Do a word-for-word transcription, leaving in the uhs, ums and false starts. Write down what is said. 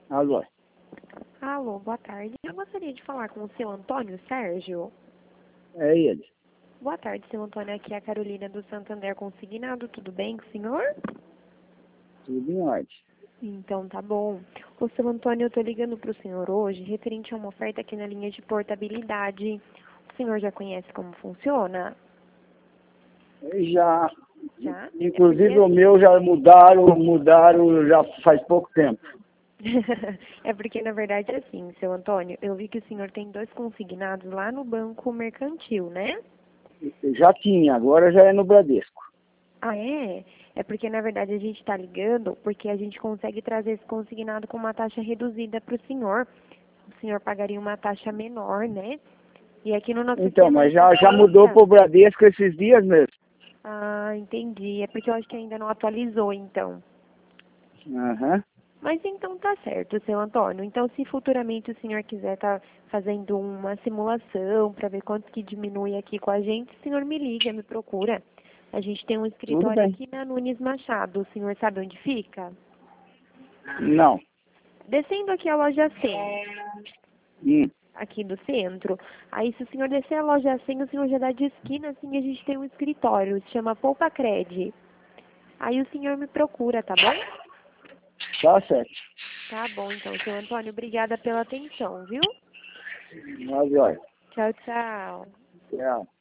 Alô? Alô, boa tarde. Eu gostaria de falar com o seu Antônio Sérgio. É ele. Boa tarde, seu Antônio. Aqui é a Carolina do Santander Consignado. Tudo bem com o senhor? Tudo em ordem. Então tá bom. O seu Antônio, eu tô ligando pro senhor hoje referente a uma oferta aqui na linha de portabilidade. O senhor já conhece como funciona? Já, Já? É inclusive porque o meu já mudaram, mudaram já faz pouco tempo. É porque, na verdade, é assim, seu Antônio, eu vi que o senhor tem dois consignados lá no Banco Mercantil, né? Já tinha, agora já é no Bradesco. Ah, é? É porque, na verdade, a gente está ligando porque a gente consegue trazer esse consignado com uma taxa reduzida para o senhor. O senhor pagaria uma taxa menor, né? E aqui no nosso Então, sistema mas ele não já, já mudou conta. para o Bradesco esses dias mesmo. Ah, entendi. É porque eu acho que ainda não atualizou, então. Aham. Mas então tá certo, seu Antônio. Então, se futuramente o senhor quiser estar fazendo uma simulação para ver quanto que diminui aqui com a gente, o senhor me liga, me procura. A gente tem um Tudo escritório bem. aqui na Nunes Machado. O senhor sabe onde fica? Não. Descendo aqui a loja cem, Hum. aqui do centro. Aí, se o senhor descer a loja cem, o senhor já dá de esquina, assim, a gente tem um escritório. Se chama Poupa Cred. Aí o senhor me procura, tá bom? Tá certo. Tá bom, então, seu Antônio. Obrigada pela atenção, viu? Mas olha. Tchau, tchau. Tchau.